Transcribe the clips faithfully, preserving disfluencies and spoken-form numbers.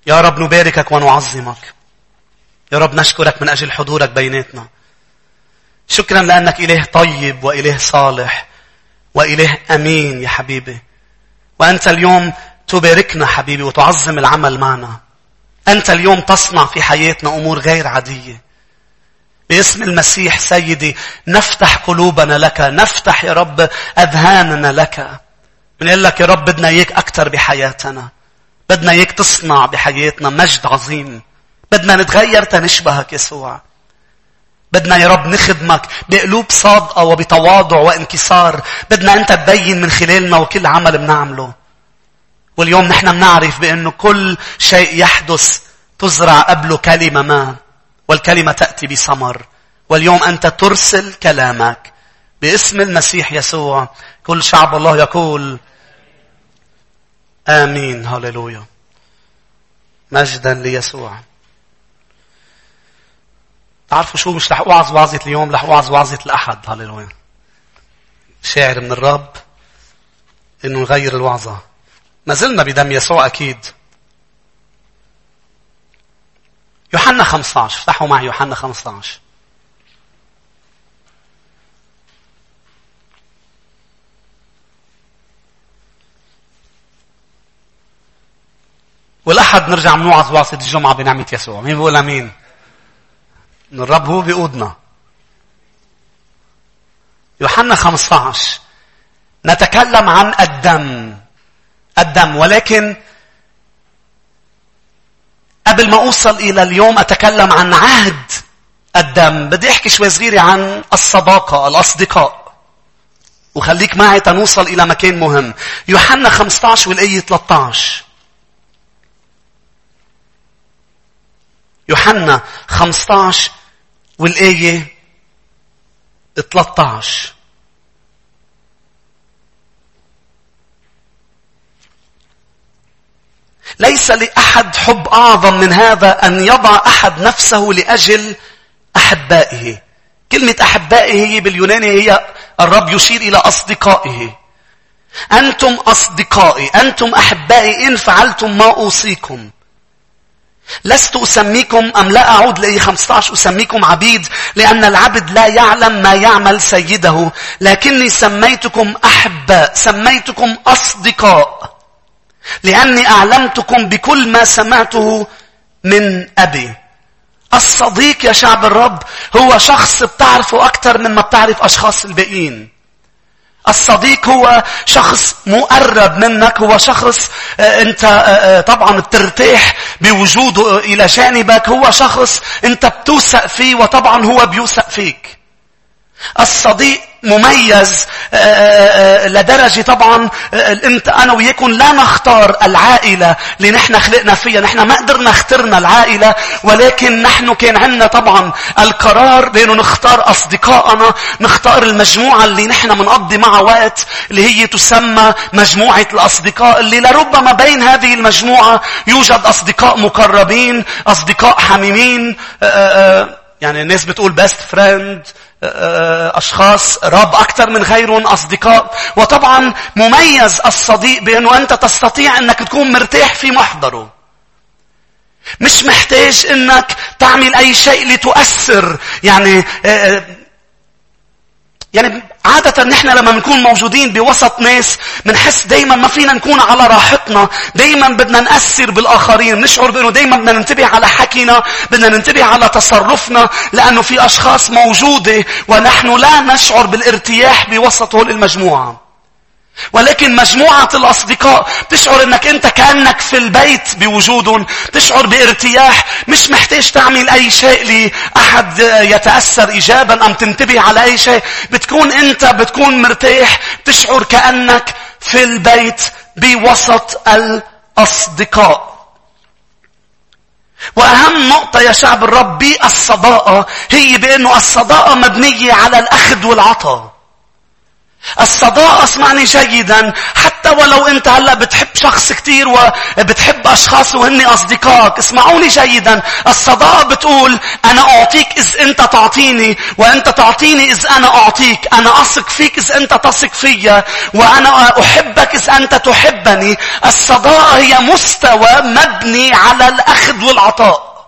يا رب نباركك ونعظمك. يا رب نشكرك من أجل حضورك بيناتنا. شكرا لأنك إله طيب وإله صالح وإله أمين يا حبيبي. وأنت اليوم تباركنا حبيبي وتعظم العمل معنا. أنت اليوم تصنع في حياتنا أمور غير عادية. باسم المسيح سيدي نفتح قلوبنا لك، نفتح يا رب أذهاننا لك. بنقول لك يا رب بدنا إياك أكتر بحياتنا. بدنا إياك تصنع بحياتنا مجد عظيم. بدنا نتغير تنشبهك يسوع. بدنا يا رب نخدمك بقلوب صادقة وبتواضع وانكسار. بدنا أنت تبين من خلالنا وكل عمل بنعمله. واليوم نحن بنعرف بأنه كل شيء يحدث تزرع قبله كلمة ما، والكلمة تأتي بثمر. واليوم أنت ترسل كلامك باسم المسيح يسوع. كل شعب الله يقول آمين. هاليلويا. مجدا ليسوع. تعرفوا شو؟ مش رح أوعظ وعظة اليوم، رح أوعظ وعظة الأحد. هاليلويا. شاعر من الرب إنه نغير الوعظة. ما زلنا بدم يسوع أكيد. يوحنا خمسة عشر. افتحوا معي يوحنا خمسة عشر. والأحد نرجع منوعظ وعظة الجمعة بنعمة يسوع. مين بيقول أمين؟ إن الرب هو بيقودنا. يوحنا خمسة عشر نتكلم عن الدم. الدم. ولكن قبل ما أوصل إلى اليوم أتكلم عن عهد الدم، بدي أحكي شوي صغيرة عن الصداقة، الأصدقاء. وخليك معي تنوصل إلى مكان مهم. يوحنا خمسة عشر والآية ثلاثة عشر. يوحنا خمسة عشر والآية ثلاثة عشر. ليس لأحد حب أعظم من هذا أن يضع أحد نفسه لأجل أحبائه. كلمة أحبائه هي باليوناني هي الرب يشير إلى أصدقائه. أنتم أصدقائي، أنتم أحبائي إن فعلتم ما أوصيكم. لست أسميكم أم لا أعود لأي خمسة عشر أسميكم عبيد، لأن العبد لا يعلم ما يعمل سيده، لكني سميتكم أحباء، سميتكم أصدقاء، لأني أعلمتكم بكل ما سمعته من أبي. الصديق يا شعب الرب هو شخص بتعرفه أكثر من ما بتعرف أشخاص الباقيين. الصديق هو شخص مقرب منك، هو شخص انت طبعا بترتاح بوجوده الى جانبك، هو شخص انت بتوثق فيه وطبعا هو بيوثق فيك. الصديق مميز لدرجة طبعا انت انا وياكم لا نختار العائلة اللي نحن خلقنا فيها. نحن ما قدرنا اخترنا العائلة، ولكن نحن كان عندنا طبعا القرار بانه نختار اصدقائنا، نختار المجموعة اللي نحن منقضي معها وقت، اللي هي تسمى مجموعة الاصدقاء، اللي لربما بين هذه المجموعة يوجد اصدقاء مقربين، اصدقاء حميمين، يعني الناس بتقول best friend، أشخاص رب أكثر من غيرهم أصدقاء. وطبعا مميز الصديق بأنه أنت تستطيع أنك تكون مرتاح في محضره. مش محتاج أنك تعمل أي شيء لتؤثر. يعني يعني عادة نحن لما نكون موجودين بوسط ناس منحس دايما ما فينا نكون على راحتنا، دايما بدنا نأثر بالآخرين، نشعر بأنه دايما بدنا ننتبه على حكينا، بدنا ننتبه على تصرفنا، لأنه في أشخاص موجودة ونحن لا نشعر بالارتياح بوسط هول المجموعة. ولكن مجموعة الأصدقاء تشعر أنك أنت كأنك في البيت بوجودهم، تشعر بارتياح، مش محتاج تعمل أي شيء لأحد يتأثر إيجابا أم تنتبه على أي شيء. بتكون أنت بتكون مرتاح، تشعر كأنك في البيت بوسط الأصدقاء. وأهم نقطة يا شعب الرب بالصداقة هي بأنه الصداقة مبنية على الأخذ والعطاء. الصداقة اسمعني جيدا، حتى ولو انت هلأ بتحب شخص كتير وبتحب اشخاص وهن اصدقائك، اسمعوني جيدا. الصداقة بتقول انا اعطيك اذ انت تعطيني، وانت تعطيني اذ انا اعطيك. انا اثق فيك اذ انت تثق فيا، وانا احبك اذ انت تحبني. الصداقة هي مستوى مبني على الاخذ والعطاء.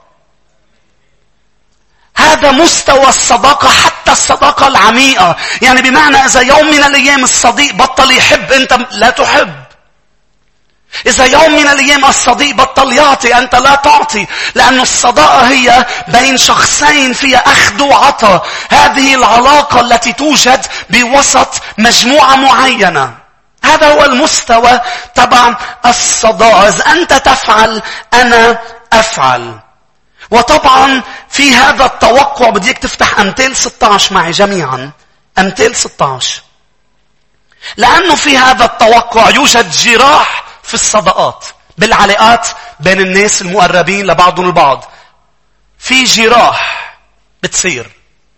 هذا مستوى الصداقة، حتى الصداقة العميقة. يعني بمعنى إذا يوم من الأيام الصديق بطل يحب، أنت لا تحب. إذا يوم من الأيام الصديق بطل يعطي، أنت لا تعطي. لأن الصداقة هي بين شخصين فيها أخذ وعطاء. هذه العلاقة التي توجد بوسط مجموعة معينة. هذا هو المستوى تبع الصداقة. إذا أنت تفعل أنا أفعل. وطبعا في هذا التوقع بديك تفتح أمثال ستة عشر معي جميعا. أمثال ستة عشر. لأنه في هذا التوقع يوجد جراح في الصداقات، بالعلاقات بين الناس المقربين لبعضهم البعض. في جراح بتصير.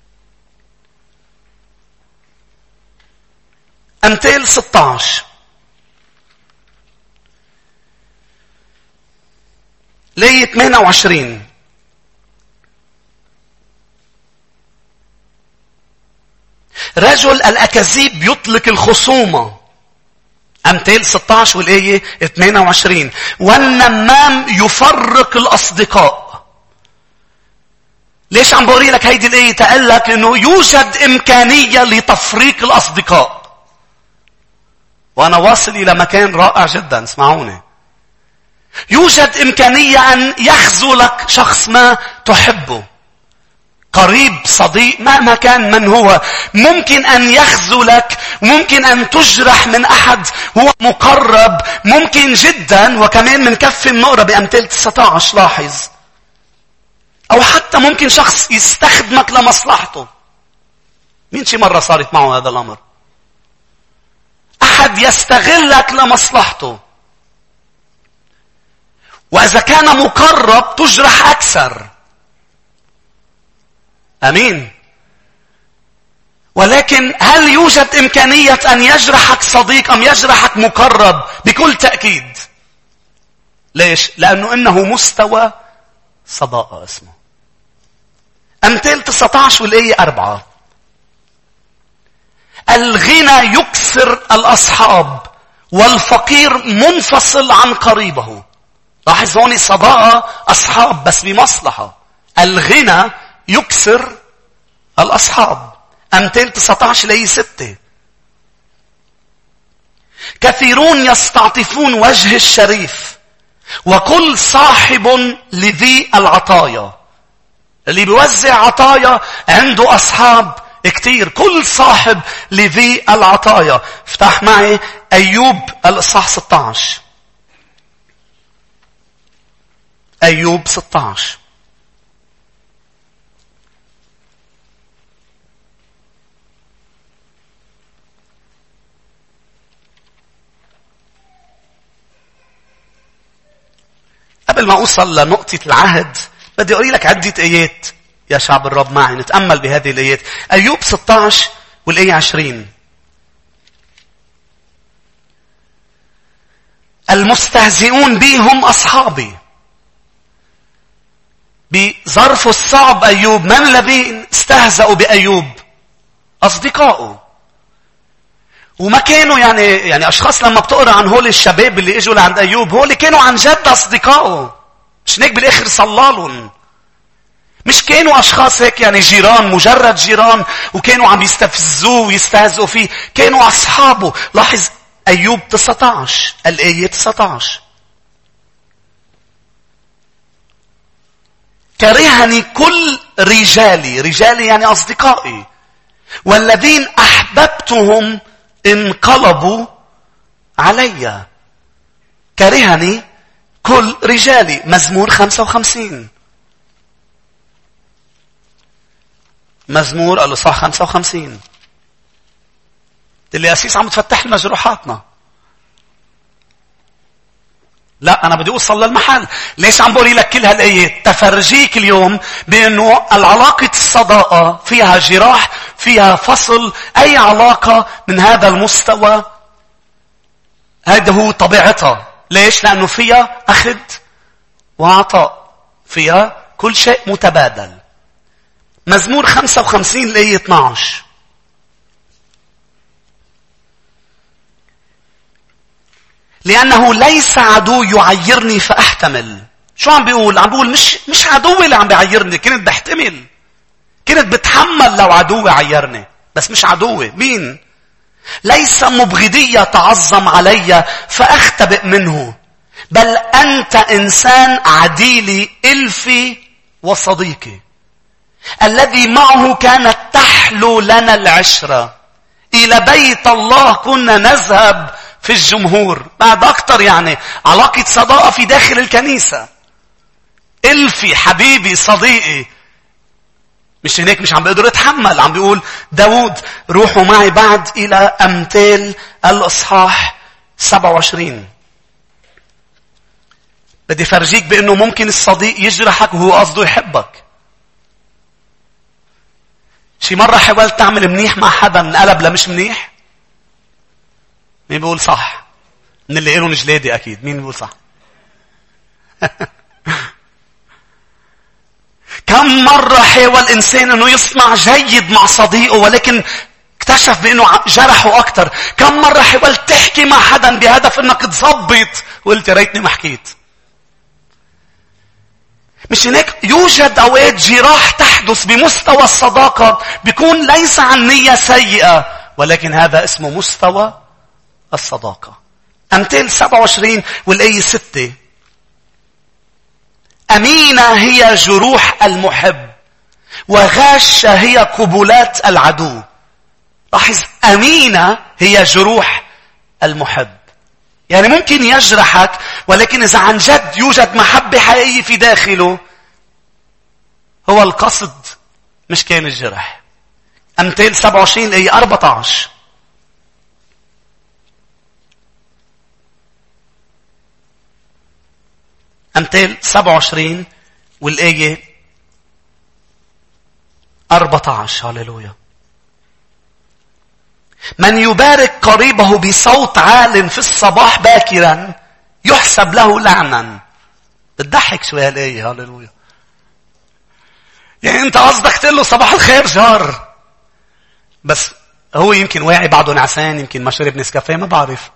أمثال ستة عشر لية ثمانية وعشرين. رجل الأكاذيب يطلق الخصومة. أمثال ستة عشر والآية ثمانية وعشرين. والنمام يفرق الأصدقاء. ليش عم بوري لك هيدي الآية؟ تقول لك إنه يوجد إمكانية لتفريق الأصدقاء. وأنا واصل إلى مكان رائع جدا، اسمعوني. يوجد إمكانية أن يخذلك شخص ما تحبه، قريب، صديق، مهما كان من هو. ممكن أن يخذلك، ممكن أن تجرح من أحد هو مقرب، ممكن جدا. وكمان من كف النقرة بأمثال تسعة عشر لاحظ. أو حتى ممكن شخص يستخدمك لمصلحته. مين شي مرة صارت معه هذا الأمر؟ أحد يستغلك لمصلحته. وإذا كان مقرب تجرح أكثر. أمين. ولكن هل يوجد إمكانية أن يجرحك صديق أم يجرحك مقرب؟ بكل تأكيد. ليش؟ لأنه إنه مستوى صداقة اسمه. أمثال تسعة عشر والآية أربعة. الغنى يكسر الأصحاب، والفقير منفصل عن قريبه. لاحظ هون صداقة أصحاب بس بمصلحة. الغنى يكسر الأصحاب. أمثال تسعة عشر لأي ستة. كثيرون يستعطفون وجه الشريف، وكل صاحب لذي العطايا. اللي بيوزع عطايا عنده أصحاب كتير. كل صاحب لذي العطايا. افتح معي أيوب الإصحاح ستة عشر. أيوب ستة عشر. قبل ما أوصل لنقطة العهد بدي أقول لك عدة آيات يا شعب الرب معي نتأمل بهذه الآيات. أيوب ستة عشر والآية عشرين. المستهزئون بي هم أصحابي. بظرف الصعب أيوب، من الذين استهزأوا بأيوب؟ أصدقائه. وما كانوا يعني يعني أشخاص لما بتقرأ عن هول الشباب اللي إجوا لعند أيوب، هول كانوا عن جد أصدقائه. مش هيك بالآخر صلالهم. مش كانوا أشخاص هيك يعني جيران، مجرد جيران وكانوا عم يستفزوه ويستهزئوا فيه. كانوا أصحابه. لاحظ أيوب تسعة عشر الآية تسعة عشر. كرهني كل رجالي. رجالي يعني أصدقائي. والذين أحببتهم انقلبوا علي. كرهني كل رجالي. مزمور خمسة وخمسين. مزمور الإصحاح خمسة وخمسين. اللي أسيس عم تفتح لنا جروحاتنا. لا أنا بدي أوصل للمحل. ليش عم بقولي لك كل هالآيات؟ تفرجيك اليوم بأنه العلاقة الصداقة فيها جراح، فيها فصل. أي علاقة من هذا المستوى هذا هو طبيعتها. ليش؟ لأنه فيها أخذ وعطاء، فيها كل شيء متبادل. مزمور خمسة وخمسين الآية اثني عشر. لأنه ليس عدو يعيرني فأحتمل. شو عم بيقول؟ عم بيقول مش مش عدوي اللي عم بيعيرني، كنت بحتمل، كنت بتحمل لو عدوي عيرني، بس مش عدوي. مين؟ ليس مبغضي يتعظم علي فأختبئ منه، بل أنت إنسان عديلي إلفي وصديقي، الذي معه كانت تحلو لنا العشرة، إلى بيت الله كنا نذهب في الجمهور. بعد أكتر يعني علاقة صداقة في داخل الكنيسة. إلفي، حبيبي، صديقي. مش هناك مش عم بقدر اتحمل. عم بيقول داود روحوا معي بعد إلى أمثال الإصحاح سبعة وعشرين. بدي فرجيك بأنه ممكن الصديق يجرحك وهو قصده يحبك. شي مرة حاولت تعمل منيح مع حدا انقلب لمش منيح؟ مين بيقول صح؟ من اللي قالوا نجلادي أكيد. مين بيقول صح؟ كم مرة حاول إنسان أنه يصنع جيد مع صديقه ولكن اكتشف بأنه جرحه أكتر. كم مرة حاولت تحكي مع حدا بهدف أنك تضبط وقلت يا ريتني ما حكيت. مش هناك يوجد أوقات جراح تحدث بمستوى الصداقة بيكون ليس عن نية سيئة، ولكن هذا اسمه مستوى الصداقة. أمثال سبعة وعشرين والآية ستة. أمينة هي جروح المحب، وغاشة هي قبلات العدو. لاحظ، أمينة هي جروح المحب. يعني ممكن يجرحك، ولكن إذا عن جد يوجد محبة حقيقية في داخله، هو القصد مش كان الجرح. أمثال سبعة وعشرين الآية أربعة عشر. أمثال سبعة وعشرين والآية أربعة عشر. هاليلويا. من يبارك قريبه بصوت عال في الصباح باكرا يحسب له لعنا. بتضحك شوية هالآية. هاليلويا. يعني انت قصدك تقول له صباح الخير جار، بس هو يمكن واعي بعده نعسان، يمكن ما شرب نسكافيه، ما بعرف.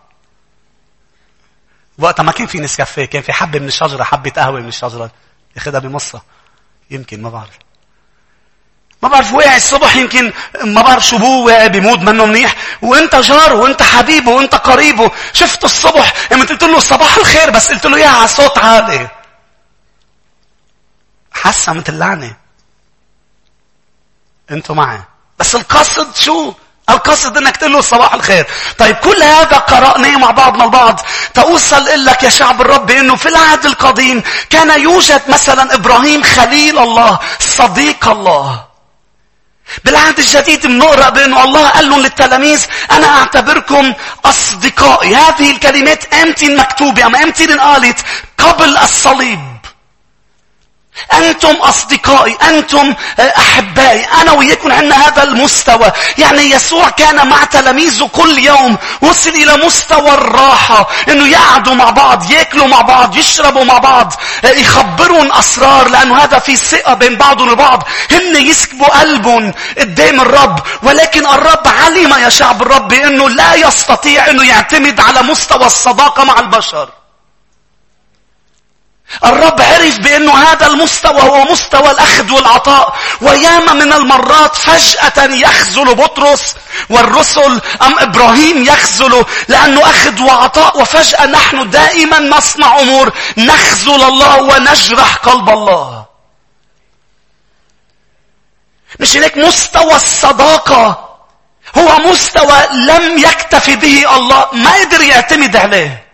وقتها ما كان في نسكافيه، كان في حبة من الشجرة، حبة قهوة من الشجرة ياخدها بمصة، يمكن ما بعرف. ما بعرف واعي الصبح، يمكن ما بعرف شو بو واعي بمود منه منيح، وانت جاره وانت حبيبه وانت قريبه. شفته الصبح لما قلت له صباح الخير، بس قلت له اياها على صوت عالي، حاسه مثل لعنه. انتوا معي؟ بس القصد شو؟ القصد انك تقول له صباح الخير. طيب كل هذا قرأناه مع بعضنا البعض تأوصل لك يا شعب الرب انه في العهد القديم كان يوجد مثلا ابراهيم خليل الله، صديق الله. بالعهد الجديد بنقرأ بانه الله قال لهم للتلاميذ انا اعتبركم اصدقائي. هذه الكلمات امتى مكتوبة؟ اما امتى انقالت؟ قبل الصليب. أنتم أصدقائي، أنتم أحبائي. أنا وياكم عندنا هذا المستوى. يعني يسوع كان مع تلاميذه كل يوم، وصل إلى مستوى الراحة، إنه يقعدوا مع بعض، يأكلوا مع بعض، يشربوا مع بعض، يخبرون أسرار، لأنه هذا في ثقة بين بعضهم البعض. هن يسكبوا قلبهم قدام الرب، ولكن الرب علم يا شعب الرب إنه لا يستطيع إنه يعتمد على مستوى الصداقة مع البشر. الرب عرف بأنه هذا المستوى هو مستوى الأخذ والعطاء. وياما من المرات فجأة يخذل بطرس والرسل، أم إبراهيم يخذله لأنه أخذ وعطاء، وفجأة نحن دائما نصنع أمور نخذل الله ونجرح قلب الله. مش هناك مستوى الصداقة هو مستوى لم يكتفي به الله، ما قدر يعتمد عليه.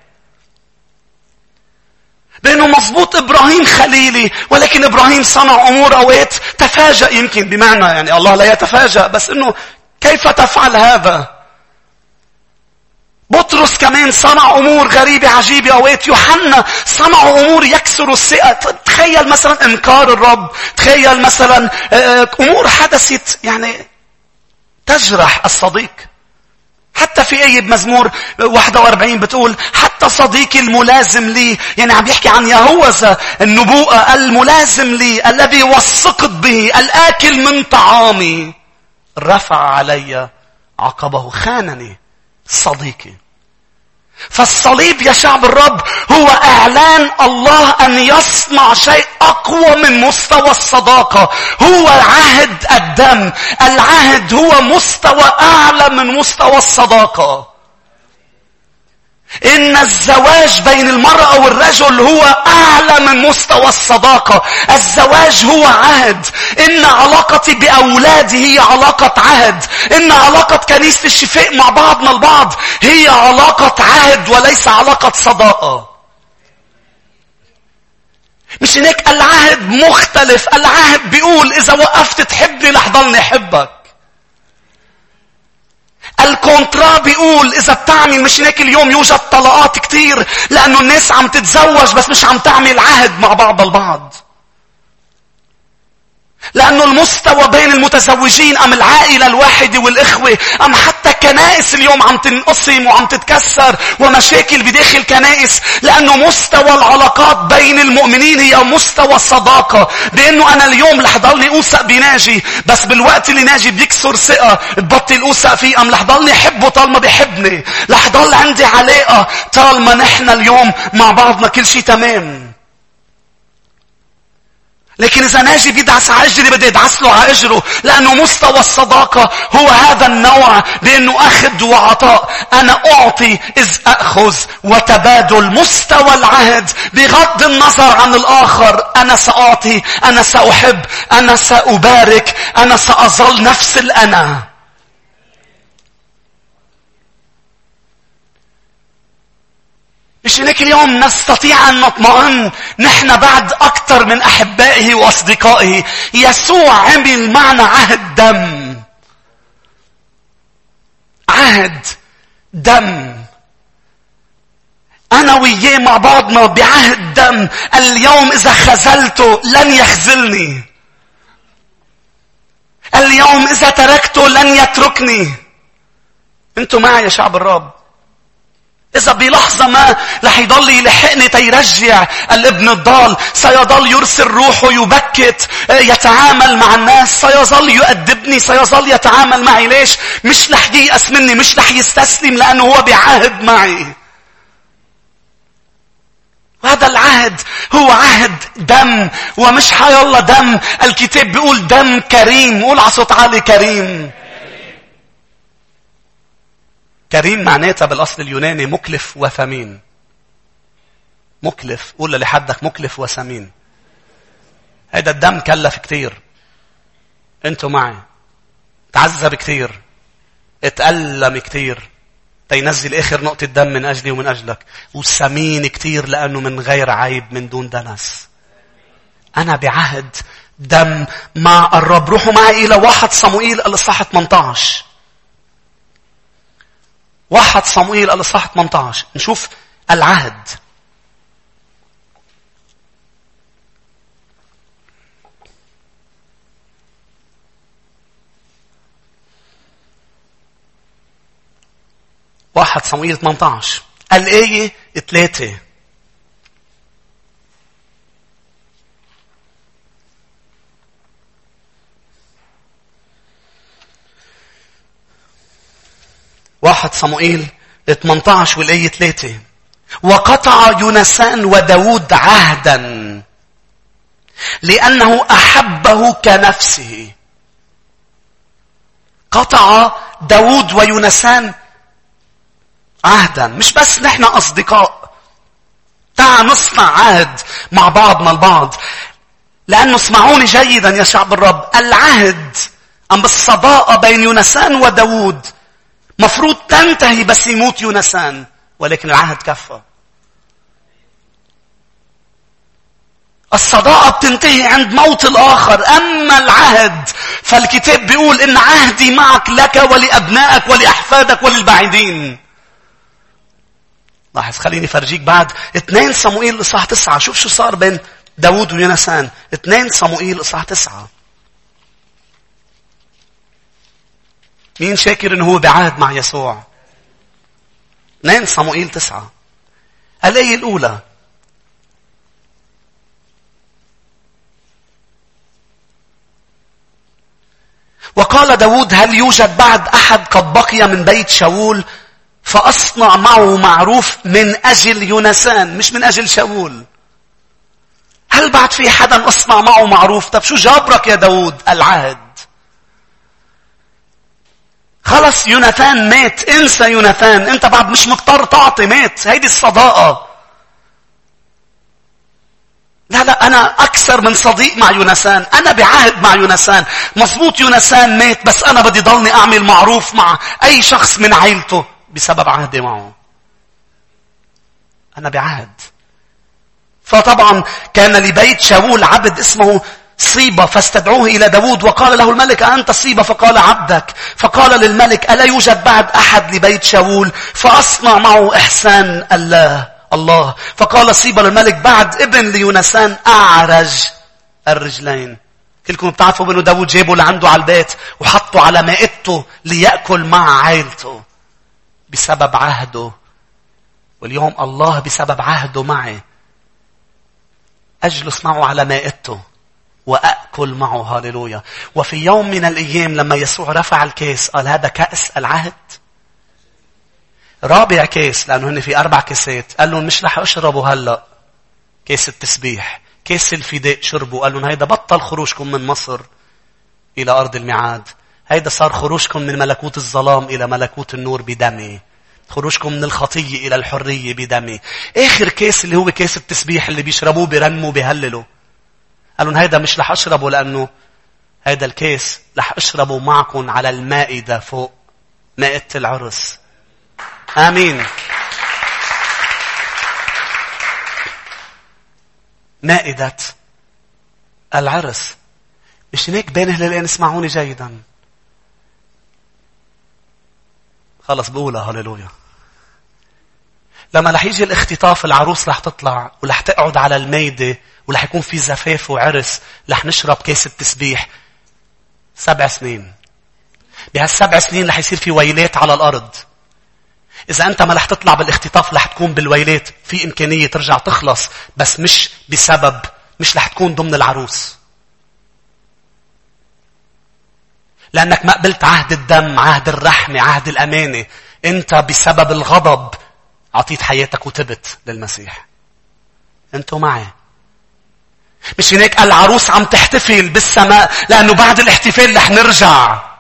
بأنه مضبوط إبراهيم خليلي، ولكن إبراهيم صنع أمور أوقات تفاجأ، يمكن بمعنى يعني الله لا يتفاجأ، بس إنه كيف تفعل هذا؟ بطرس كمان صنع أمور غريبة عجيبة أوقات. يوحنا صنعوا أمور يكسروا الثقة. تخيل مثلا إنكار الرب. تخيل مثلا أمور حدثت يعني تجرح الصديق. حتى في آية بمزمور واحد وأربعين بتقول حتى صديقي الملازم لي، يعني عم يحكي عن يهوذا النبوءة، الملازم لي الذي وثقت به الآكل من طعامي رفع علي عقبه، خانني صديقي. فالصليب يا شعب الرب هو اعلان الله ان يصنع شيء اقوى من مستوى الصداقة. هو عهد الدم. العهد هو مستوى اعلى من مستوى الصداقة. إن الزواج بين المرأة والرجل هو أعلى من مستوى الصداقة. الزواج هو عهد. إن علاقتي بأولادي هي علاقة عهد. إن علاقة كنيسة الشفاء مع بعضنا البعض هي علاقة عهد وليس علاقة صداقة. مش هناك العهد مختلف. العهد بيقول إذا وقفت تحبني رح ضلني أحبك. الكونترا بيقول إذا بتعمل، مش هيك اليوم يوجد طلاقات كتير لأنه الناس عم تتزوج بس مش عم تعمل عهد مع بعض البعض. لأنه المستوى بين المتزوجين أم العائلة الواحدة والإخوة أم حتى كنائس اليوم عم تنقسم وعم تتكسر ومشاكل بداخل كنائس. لأنه مستوى العلاقات بين المؤمنين هي مستوى الصداقة. بأنه أنا اليوم رح ضلني أوثق بناجي بس بالوقت اللي ناجي بيكسر ثقة تبطل أوثق فيه. أم رح ضلني أحبه طالما بيحبني. رح ضل عندي علاقة طالما نحن اليوم مع بعضنا كل شيء تمام. لكن إذا ناجي بيدعس على أجري بدي أدعس له على أجره. لأنه مستوى الصداقة هو هذا النوع بأنه أخذ وعطاء. أنا أعطي إذ أخذ وتبادل. مستوى العهد بغض النظر عن الآخر. أنا سأعطي، أنا سأحب، أنا سأبارك، أنا سأظل نفس الأنا. مش هناك اليوم نستطيع أن نطمئن نحن بعد أكثر من أحبائه وأصدقائه. يسوع عمل معنا عهد دم. عهد دم. أنا وياه مع بعضنا بعهد دم. اليوم إذا خذلته لن يخذلني. اليوم إذا تركته لن يتركني. أنتوا معي يا شعب الرب. إذا بلحظة ما رح يضل يلحقني تيرجع الابن الضال. سيظل يرسل روحه يبكت، يتعامل مع الناس، سيظل يؤدبني، سيظل يتعامل معي. ليش؟ مش رح ييأس مني، مش رح يستسلم لأنه هو بعهد معي. وهذا العهد هو عهد دم ومش حيالله دم. الكتاب بيقول دم كريم. قول على صوت عالي كريم. كريم معناتها بالأصل اليوناني مكلف وثمين. مكلف. قول لحدك مكلف وثمين. هذا الدم كلف كتير. انتوا معي. تعذب كتير. اتألم كتير. تينزل آخر نقطة دم من أجلي ومن أجلك. وثمين كتير لأنه من غير عيب من دون دنس. أنا بعهد دم مع الرب. روحوا معي إلى واحد صموئيل الإصحاح ثمانية عشر. واحد صموئيل الإصحاح ثمانية عشر. نشوف العهد. واحد صموئيل ثمانية عشر. الآية ثلاثة. واحد صموئيل ثمانية عشر والآية ثلاثة. وقطع يونسان وداود عهدا لأنه أحبه كنفسه. قطع داود ويونسان عهدا. مش بس نحن أصدقاء. تعال نصنع عهد مع بعضنا البعض. لأنه اسمعوني جيدا يا شعب الرب. العهد أم بالصداقة بين يونسان وداود مفروض تنتهي بس يموت يونسان. ولكن العهد كفى. الصداقة بتنتهي عند موت الآخر. أما العهد فالكتاب بيقول إن عهدي معك لك ولأبنائك ولأحفادك وللبعيدين. لاحظ خليني فرجيك بعد اثنين صموئيل اصحاح تسعة. شوف شو صار بين داود ويونسان. اثنين صموئيل اصحاح تسعة. مين شاكر انه هو بعهد مع يسوع؟ اثنين صموئيل تسعة. الآية الأولى. وقال داود هل يوجد بعد أحد قد بقي من بيت شاول فأصنع معه معروف من أجل يونسان، مش من أجل شاول. هل بعد في حدا أصنع معه معروف؟ طب شو جابرك يا داود؟ العهد. خلص يوناثان مات، انسى يوناثان، انت بعد مش مضطر تعطي، مات. هيدي الصداقة. لا لا أنا أكثر من صديق مع يوناثان، أنا بعهد مع يوناثان. مظبوط يوناثان مات، بس أنا بدي ضلني أعمل معروف مع أي شخص من عائلته بسبب عهدي معه. أنا بعهد. فطبعا كان لبيت شاول عبد اسمه صيبة فاستدعوه إلى داود وقال له الملك أنت صيبة؟ فقال عبدك. فقال للملك ألا يوجد بعد أحد لبيت شاول فأصنع معه إحسان الله الله فقال صيبة للملك بعد ابن ليونسان أعرج الرجلين. كلكم بتعرفوا بأنه داود جابه لعنده على البيت وحطه على مائدته ليأكل مع عائلته بسبب عهده. واليوم الله بسبب عهده معي أجلس معه على مائدته وأأكل معه. هاليلويا. وفي يوم من الأيام لما يسوع رفع الكاس قال هذا كأس العهد. رابع كاس لأنه هن في أربع كاسات. قال لهم مش رح أشربه هلأ كاس التسبيح، كاس الفداء شربوا. قال لهم هيدا بطل خروجكم من مصر إلى أرض الميعاد، هيدا صار خروجكم من ملكوت الظلام إلى ملكوت النور بدمي، خروجكم من الخطية إلى الحرية بدمي. آخر كاس اللي هو كاس التسبيح اللي بيشربوه بيرنموا بيهللوا. قال لهم هيدا مش رح أشربه لأنه هيدا الكاس رح أشربه معكم على المائدة فوق مائدة العرس. آمين. مائدة العرس. مش هيك بين هلالين اسمعوني جيدا. خلص بقولها هاليلويا. لما رح يجي الاختطاف العروس رح تطلع ورح تقعد على الميدة ورح يكون في زفاف وعرس. رح نشرب كاس التسبيح سبع سنين. بهالسبع سنين رح يصير في ويلات على الأرض. إذا أنت ما رح تطلع بالاختطاف رح تكون بالويلات. في إمكانية ترجع تخلص بس مش بسبب مش رح تكون ضمن العروس. لأنك ما قبلت عهد الدم، عهد الرحمة، عهد الأمانة. أنت بسبب الغضب عطيت حياتك وتبت للمسيح. أنتوا معي؟ مش هناك العروس عم تحتفل بالسماء لأنه بعد الاحتفال رح نرجع.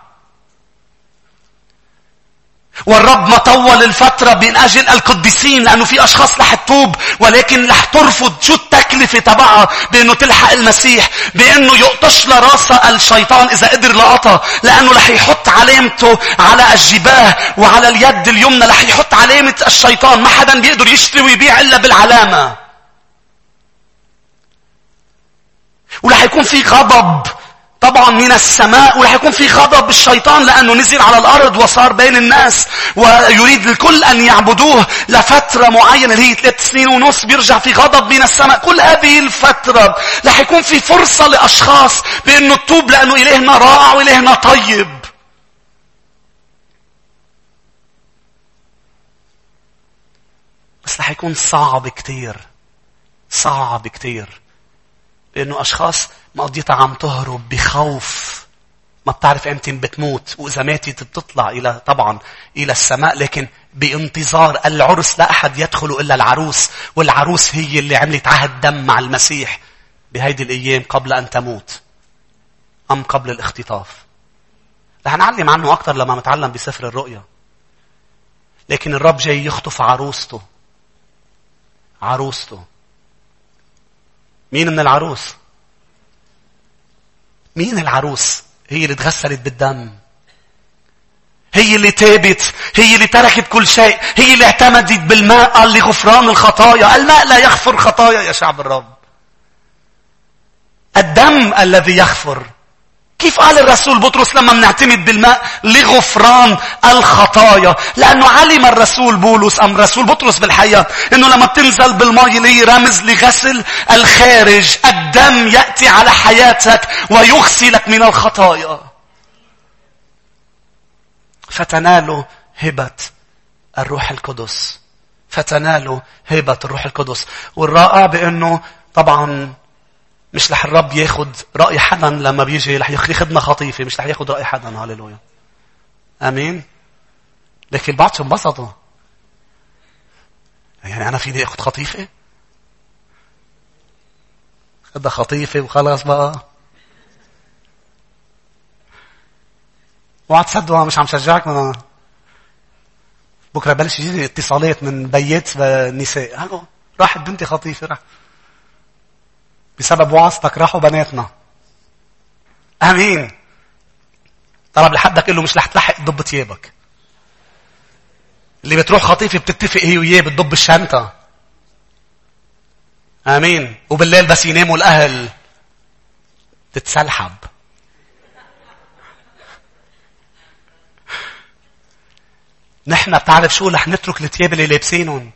والرب ما طول الفترة من أجل القديسين لأنه في أشخاص رح تتوب ولكن رح ترفض. شو التكلفة تبعها بأنه تلحق المسيح؟ بأنه يقطش لراسها الشيطان إذا قدر لقطها، لأنه رح يحط علامته على الجباه وعلى اليد اليمنى. رح يحط علامة الشيطان. ما حدا بيقدر يشتري ويبيع إلا بالعلامة. ورح يكون في غضب طبعا من السماء، ورح يكون في غضب الشيطان لأنه نزل على الأرض وصار بين الناس ويريد الكل أن يعبدوه لفترة معينة اللي هي ثلاث سنين ونص. بيرجع في غضب من السماء. كل هذه الفترة رح يكون في فرصة لأشخاص بأنه تتوب لأنه إلهنا رائع وإلهنا طيب. بس رح يكون صعب كتير، صعب كتير، لأنه أشخاص مقضيتها عم تهرب بخوف. ما بتعرف امتى بتموت، وإذا ماتت بتطلع إلى طبعا إلى السماء، لكن بانتظار العرس لا أحد يدخل إلا العروس. والعروس هي اللي عملت عهد دم مع المسيح بهيدي الأيام قبل أن تموت أم قبل الاختطاف. رح نعلم عنه أكتر لما نتعلم بسفر الرؤيا. لكن الرب جاي يخطف عروسته. عروسته مين من العروس؟ مين العروس؟ هي اللي تغسلت بالدم، هي اللي تابت، هي اللي تركت كل شيء، هي اللي اعتمدت بالماء لغفران الخطايا. الماء لا يغفر خطايا يا شعب الرب. الدم الذي يغفر. كيف قال الرسول بطرس لما بنعتمد بالماء لغفران الخطايا؟ لأنه علم الرسول بولس أم رسول بطرس بالحياة أنه لما بتنزل بالماء لي رمز لغسل الخارج. الدم يأتي على حياتك ويغسلك من الخطايا. فتنالوا هبة الروح القدس. فتنالوا هبة الروح القدس. والرائع بأنه طبعا مش رح الرب ياخد رأي حدا لما بيجي، رح ياخدنا خطيفة، مش رح ياخد رأي حدا. هاليلويا امين. لكن البعض شو انبسطوا، يعني انا فيني اخد خطيفة؟ خدها خطيفة وخلاص بقى. اوعى تصدقوا مش عم شجعك. من بكره بلش يجيني اتصالات من بيات النساء، هلو راحت بنتي خطيفة، راح بسبب وعظتك راحوا بناتنا. امين. طلب لحدك قل له مش رح تلحق تضب ثيابك. اللي بتروح خطيفة بتتفق هي وياه بتضب الشنطة. امين. وبالليل بس يناموا الاهل تتسلحب. نحن بتعرف شو رح نترك الثياب اللي لابسينهم.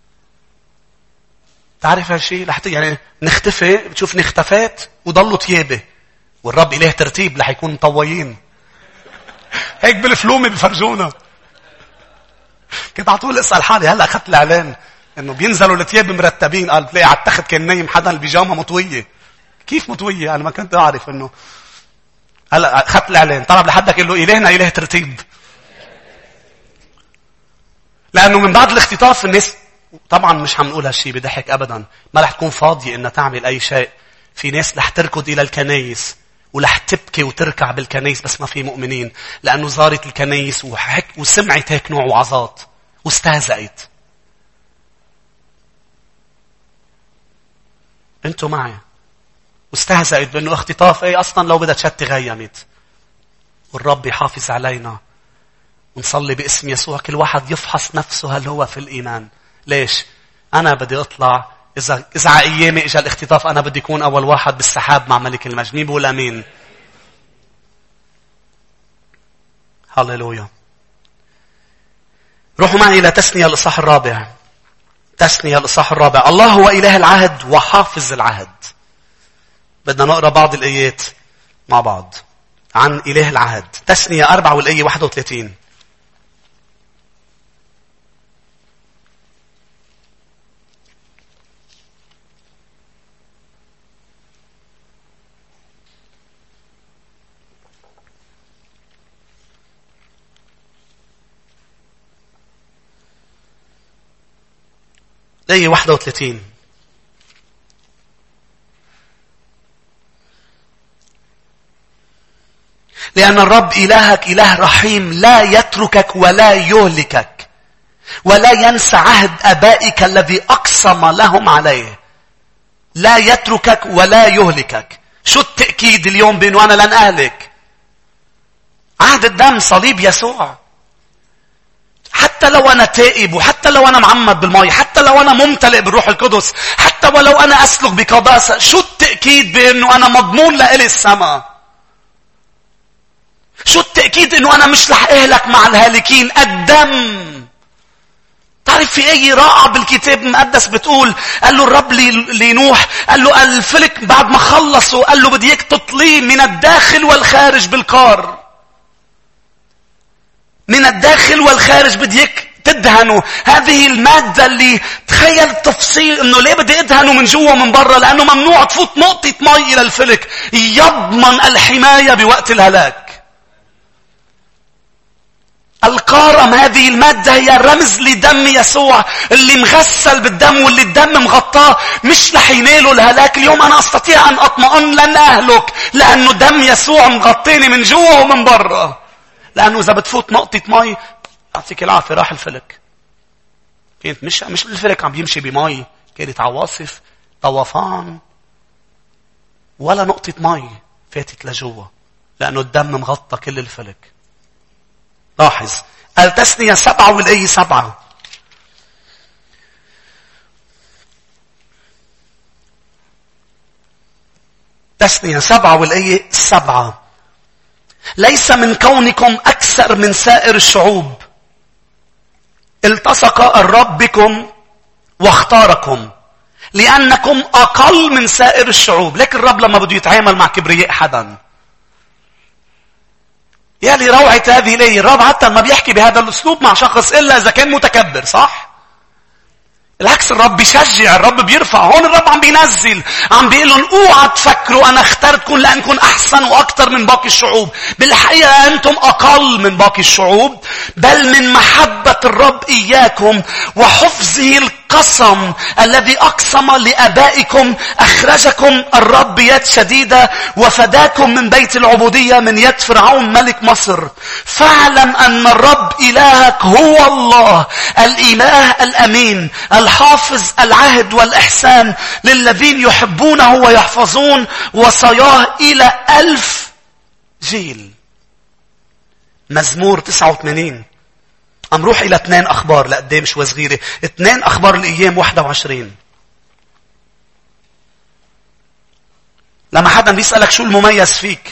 تعرف هالشيء؟ رح يعني نختفي، بتشوفني اختفيت وضلوا ثيابي. والرب إله ترتيب رح يكون مطويين. هيك بالفلومة بفرجونا. كنت على طول اسال حالي هلا اخذت الاعلان انه بينزلوا الثياب مرتبين، قال بلاقي على التخت كان نايم حدا البيجامه مطويه. كيف مطويه؟ انا ما كنت اعرف انه هلا اخذت الاعلان. طلب لحدك قال له الهنا اله ترتيب. لانه من بعد الاختطاف الناس طبعا مش هنقول هالشيء بضحك ابدا، ما رح تكون فاضيه انها تعمل اي شيء. في ناس رح تركض الى الكنائس ورح تبكي وتركع بالكنائس، بس ما في مؤمنين، لانه زارت الكنائس وحك وسمعت هيك نوع وعظات واستهزأت. انتوا معي؟ واستهزأت بانه اختطاف ايه اصلا لو بدها تشتي غيمت. والرب يحافظ علينا. ونصلي باسم يسوع كل واحد يفحص نفسه هل هو في الايمان. ليش؟ انا بدي اطلع اذا اذا على ايامي اجى الاختطاف انا بدي اكون اول واحد بالسحاب مع ملك المجد. مين بقول امين؟ هاليلويا. روحوا معي الى تثنية الاصحاح الرابع. تثنية الاصحاح الرابع. الله هو اله العهد وحافظ العهد. بدنا نقرا بعض الايات مع بعض عن اله العهد. تثنية أربعة والايه واحد وثلاثين. ايه واحد وثلاثين. لأن الرب إلهك إله رحيم لا يتركك ولا يهلكك ولا ينسى عهد أبائك الذي أقسم لهم عليه. لا يتركك ولا يهلكك. شو التأكيد اليوم بأنه أنا لن أهلك؟ عهد الدم، صليب يسوع. حتى لو أنا تائب، وحتى لو أنا معمد بالماء، حتى لو أنا ممتلئ بالروح القدس، حتى ولو أنا أسلك بقداسة، شو التأكيد بأنه أنا مضمون لإلي السماء؟ شو التأكيد أنه أنا مش رح أهلك مع الهالكين؟ الدم. تعرف في أي رائعة بالكتاب المقدس بتقول، قال له الرب لنوح، قال له الفلك بعد ما خلصوا قال له بديك تطليه من الداخل والخارج بالقار. من الداخل والخارج بديك تدهنوا. هذه المادة اللي تخيل التفصيل انه ليه بدي ادهنه من جوا ومن برا؟ لانه ممنوع تفوت نقطة مي الى الفلك. يضمن الحماية بوقت الهلاك. القارم، هذه المادة هي رمز لدم يسوع اللي مغسل بالدم، واللي الدم مغطاه مش رح يناله الهلاك. اليوم انا استطيع ان اطمئن لن اهلك لانه دم يسوع مغطيني من جوا ومن برا. لانه اذا بتفوت نقطة مي اعطيك العافية راح الفلك. كانت مش مش الفلك عم يمشي بمي، كانت عواصف، طوفان، ولا نقطة مي فاتت لجوا لانه الدم مغطى كل الفلك. لاحظ التثنية سبعة والآية سبعة. تثنية سبعة والآية سبعة. ليس من كونكم أكثر من سائر الشعوب. التصق الرب بكم واختاركم لأنكم أقل من سائر الشعوب. لكن الرب لما بده يتعامل مع كبرياء حدا، يا لي روعة هذه ليه. الرب حتى ما بيحكي بهذا الأسلوب مع شخص إلا إذا كان متكبر، صح؟ العكس، الرب بيشجع، الرب بيرفع. هون الرب عم بينزل، عم بيقول لهم اوعى تفكروا انا اخترتكم لانكم احسن واكثر من باقي الشعوب. بالحقيقه انتم اقل من باقي الشعوب، بل من محبه الرب اياكم وحفظه القسم الذي اقسم لابائكم اخرجكم الرب بيد شديده وفداكم من بيت العبوديه من يد فرعون ملك مصر. فاعلم ان الرب الهك هو الله الاله الامين الحافظ العهد والإحسان للذين يحبونه ويحفظون وصاياه إلى ألف جيل. مزمور تسعة وثمانين. أم روح إلى اثنين أخبار لقدام شوي صغيرة. اثنين أخبار الأيام واحد وعشرين. لما حدا بيسألك شو المميز فيك،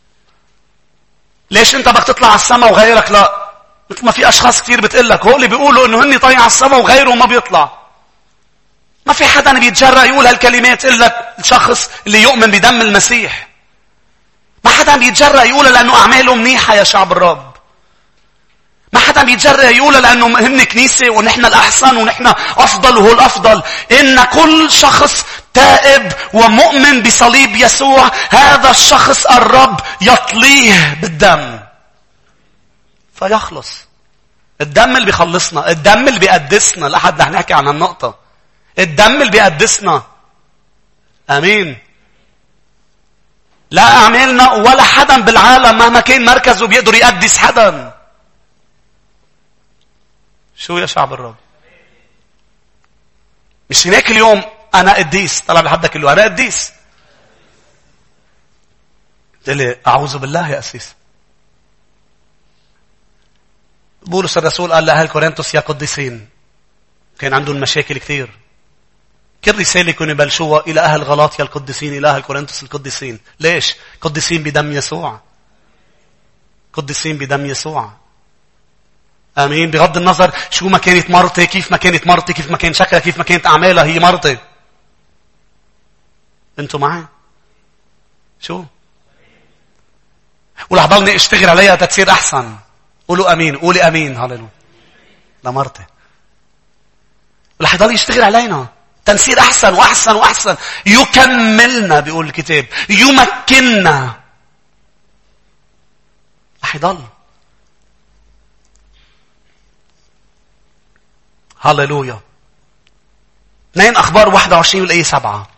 ليش أنت بدك تطلع على السماء وغيرك لا؟ مثل ما في أشخاص كثير بتقلك هو اللي بيقولوا إنه هني طالعين على السماء وغيره ما بيطلع. ما في حدا بيتجرأ يقول هالكلمات إلا الشخص اللي يؤمن بدم المسيح. ما حدا بيتجرأ يقولها لأنه أعماله منيحة يا شعب الرب. ما حدا بيتجرأ يقولها لأنه هن كنيسة ونحن الأحسن ونحن أفضل وهو الأفضل. إن كل شخص تائب ومؤمن بصليب يسوع هذا الشخص الرب يطليه بالدم فيخلص. الدم اللي بيخلصنا، الدم اللي بيقدسنا. لحد رح نحكي عن النقطة. الدم اللي بيقدسنا. امين. لا اعمالنا ولا حدا بالعالم مهما كان مركزه بيقدر يقدس حدا. شو يا شعب الرب؟ مش هناك اليوم انا قديس طلع لحدك اللي انا قديس. قلت لي اعوذ بالله يا اسيس. بولس الرسول قال لاهل كورنثوس يا قديسين. كان عندهم مشاكل كثير. كل رسالة كانوا يبلشوها إلى أهل غلاطيا القديسين، إلى أهل كورنثوس القديسين. ليش؟ قديسين بدم يسوع. قديسين بدم يسوع. آمين. بغض النظر شو ما كانت مرتي، كيف ما كانت مرتي، كيف ما كان شكلها، كيف ما كانت أعمالها، هي مرتي. أنتوا معي؟ شو؟ ولح ضلني اشتغل عليها تتصير أحسن. قولوا أمين. قولي أمين. هاللو. لمرتي. ولح ضل يشتغل علينا تنصير أحسن وأحسن وأحسن. يكملنا بيقول الكتاب. يمكننا. رح يضل. هاللويا. اثنين أخبار واحد وعشرين والآية سبعة.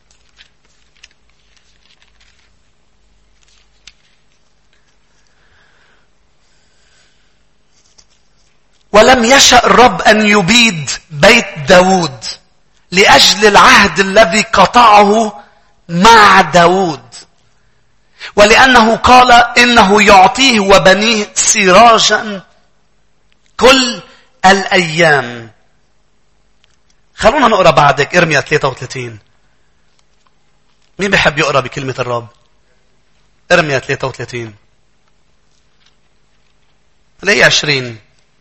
ولم يشأ الرب أن يبيد بيت داود لأجل العهد الذي قطعه مع داود، ولأنه قال إنه يعطيه وبنيه سراجا كل الأيام. خلونا نقرأ بعدك إرميا ثلاثة وثلاثين. مين بيحب يقرأ بكلمة الرب؟ إرميا ثلاثة وثلاثين الآية عشرين.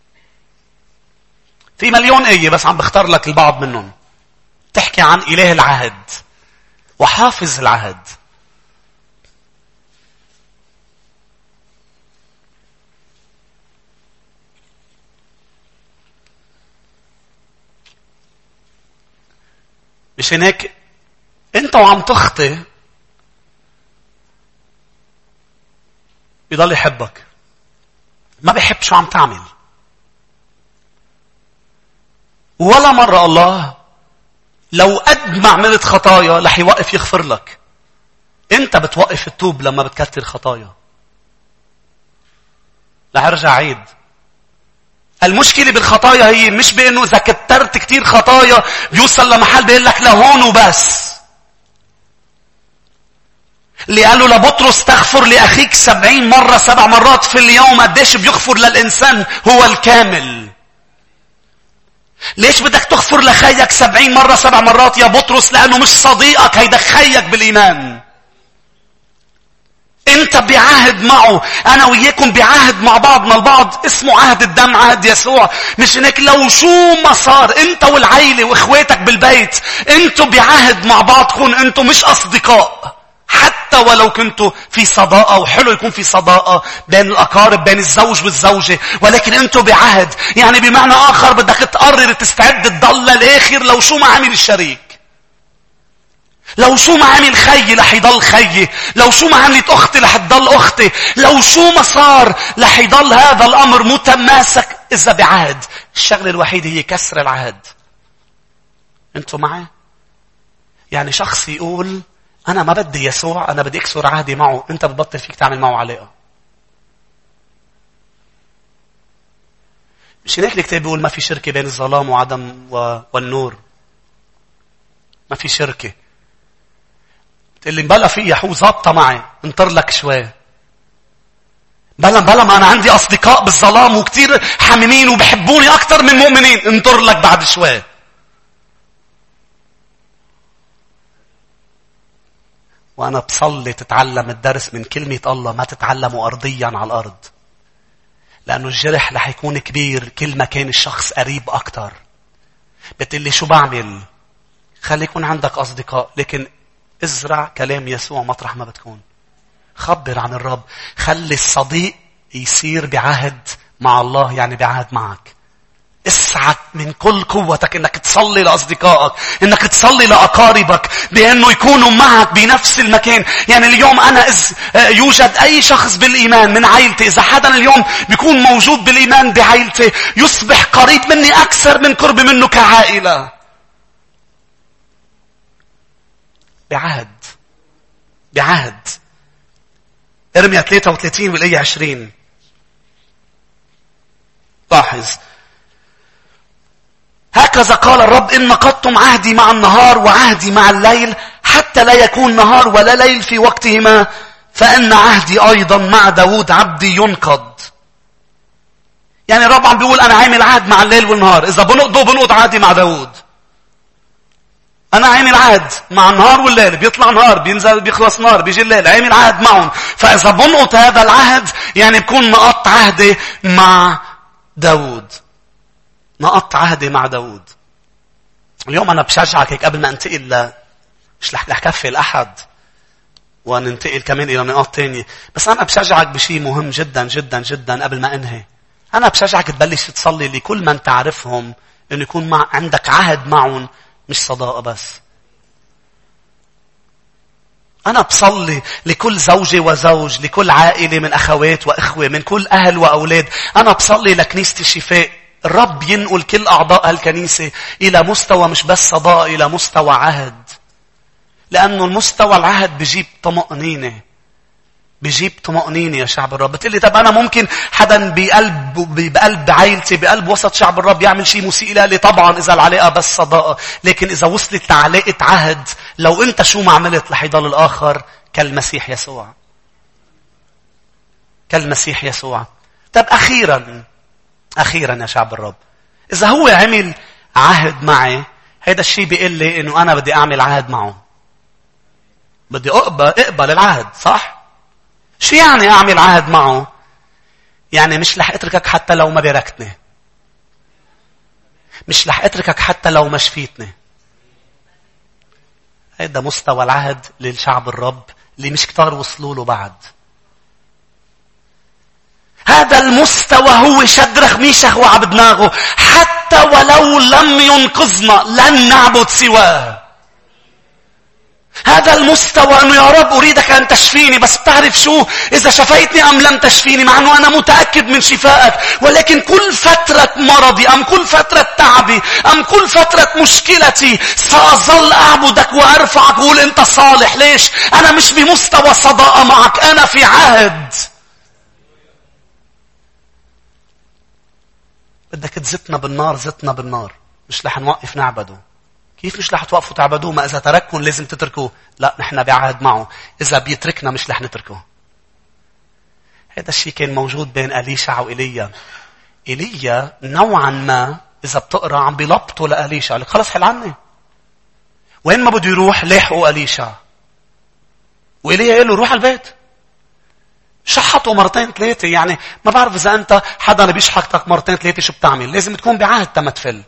في مليون آية بس عم بختار لك البعض منهم. تحكي عن إله العهد وحافظ العهد. مش هناك انت وعم تخطي بيضل يحبك. ما بيحب شو عم تعمل. ولا مرة الله لو قد ما عملت خطايا رح يوقف يغفر لك. انت بتوقف التوب لما بتكتر خطايا. رح ارجع عيد. المشكلة بالخطايا هي مش بانه اذا كترت كتير خطايا بيوصل لمحل بيقول لك لهون وبس. اللي قالوا لبطرس تغفر لأخيك سبعين مرة سبع مرات في اليوم، قديش بيغفر للإنسان هو الكامل. ليش بدك تغفر لخيك سبعين مرة سبع مرات يا بطرس؟ لأنه مش صديقك، هيدا خيك بالإيمان. انت بعهد معه. انا وياكم بعهد مع بعضنا البعض اسمه عهد الدم، عهد يسوع. مش انك لو شو ما صار انت والعيلة واخواتك بالبيت انتوا بعهد مع بعضكم، انتوا مش اصدقاء. حتى ولو كنتوا في صداقة، وحلو يكون في صداقة بين الأقارب بين الزوج والزوجة، ولكن انتوا بعهد. يعني بمعنى آخر بدك تقرر تستعد تضل للآخر لو شو ما عمل الشريك. لو شو ما عمل خيي رح يضل خيي، لو شو ما عملت أختي رح تضل أختي، لو شو ما صار رح يضل هذا الأمر متماسك إذا بعهد. الشغلة الوحيدة هي كسر العهد. انتوا معي؟ يعني شخص يقول أنا ما بدي يسوع، أنا بدي أكسر عهدي معه، أنت بتبطل فيك تعمل معه علاقة. مش هيك الكتاب بيقول ما في شركة بين الظلام وعدم والنور. ما في شركة. اللي بلا فيه يحو ظابطة معي، انطر لك شوي. بلا بلا ما أنا عندي أصدقاء بالظلام وكتير حاممين وبحبوني أكتر من مؤمنين، انطر لك بعد شوي. وأنا بصلي تتعلم الدرس من كلمة الله، ما تتعلمه أرضيا على الأرض. لأنه الجرح رح يكون كبير كل ما كان الشخص قريب أكتر. بتقلي شو بعمل؟ خلي يكون عندك أصدقاء، لكن ازرع كلام يسوع مطرح ما بتكون. خبر عن الرب. خلي الصديق يصير بعهد مع الله، يعني بعهد معك. اسعى من كل قوتك انك تصلي لأصدقائك، انك تصلي لأقاربك بأنه يكونوا معك بنفس المكان. يعني اليوم أنا إذ يوجد أي شخص بالإيمان من عائلتي، إذا حدا اليوم بيكون موجود بالإيمان بعائلتي يصبح قريب مني أكثر من قرب منه كعائلة. بعهد. بعهد. ارميا ثلاثة وثلاثين والآية عشرين. لاحظ. هكذا قال الرب إن نقضتم عهدي مع النهار وعهدي مع الليل حتى لا يكون نهار ولا ليل في وقتهما، فإن عهدي أيضا مع داود عبدي ينقض. يعني الرب عم بيقول أنا عامل عهد مع الليل والنهار. إذا بنقضوا بنقض عهدي مع داود. أنا عامل عهد مع النهار والليل، بيطلع نهار بينزل بيخلص نهار بيجي الليل، عامل عهد معهم. فإذا بنقض هذا العهد يعني بكون نقضت عهدي مع داود. نقضت عهدي مع داود. اليوم أنا بشجعك هيك قبل ما انتقل ل... مش رح كفي الأحد وننتقل كمان إلى نقاط تانية، بس أنا بشجعك بشيء مهم جدا جدا جدا قبل ما أنهي. أنا بشجعك تبلش تصلي لكل من تعرفهم إنه يكون مع... عندك عهد معهم، مش صداقة بس. أنا بصلي لكل زوجة وزوج، لكل عائلة من أخوات وإخوة، من كل أهل وأولاد. أنا بصلي لكنيسة الشفاء. الرب ينقل كل أعضاء الكنيسة إلى مستوى مش بس صداقة، إلى مستوى عهد. لأنه المستوى العهد بيجيب طمأنينة. بيجيب طمأنينة يا شعب الرب. بتقلي طب أنا ممكن حدا بقلب بقلب عائلتي بقلب وسط شعب الرب يعمل شيء مسيء لي؟ طبعا إذا العلاقة بس صداقة. لكن إذا وصلت لعلاقة عهد، لو أنت شو ما عملت رح يضل الآخر كالمسيح يسوع. كالمسيح يسوع. طب أخيرا أخيرا يا شعب الرب، إذا هو عمل عهد معي، هذا الشيء بيقول لي إنه أنا بدي أعمل عهد معه. بدي أقبل اقبل العهد، صح؟ شو يعني أعمل عهد معه؟ يعني مش رح أتركك حتى لو ما باركتني. مش رح أتركك حتى لو ما شفيتني. هذا مستوى العهد للشعب الرب اللي مش كتار وصلوا له بعد. هذا المستوى هو شدرخ ميشخ وعبدناغو. حتى ولو لم ينقذنا لن نعبد سواه. هذا المستوى أنه يا رب أريدك أن تشفيني، بس بتعرف شو؟ إذا شفيتني أم لم تشفيني، مع أنه أنا متأكد من شفائك، ولكن كل فترة مرضي أم كل فترة تعبي أم كل فترة مشكلتي سأظل أعبدك وأرفعك وأقول أنت صالح. ليش؟ أنا مش بمستوى صداقة معك، أنا في عهد. بدك تزتنا بالنار، زتنا بالنار. مش رح نوقف نعبده. كيف مش رح توقفوا تعبدوه؟ ما إذا ترككم لازم تتركوه. لا، نحن بعهد معه. إذا بيتركنا مش رح نتركه. هذا الشيء كان موجود بين أليشع وإيليا. إيليا نوعا ما إذا بتقرأ عم بيلبطوا لأليشع. قال خلص حل عني. وين ما بده يروح لاحقوا أليشع. وإيليا قال له روح على البيت. شحطوا مرتين ثلاثة. يعني ما بعرف إذا أنت حدا بيشحطك مرتين ثلاثة شو بتعمل؟ لازم تكون بعهد تمتفل.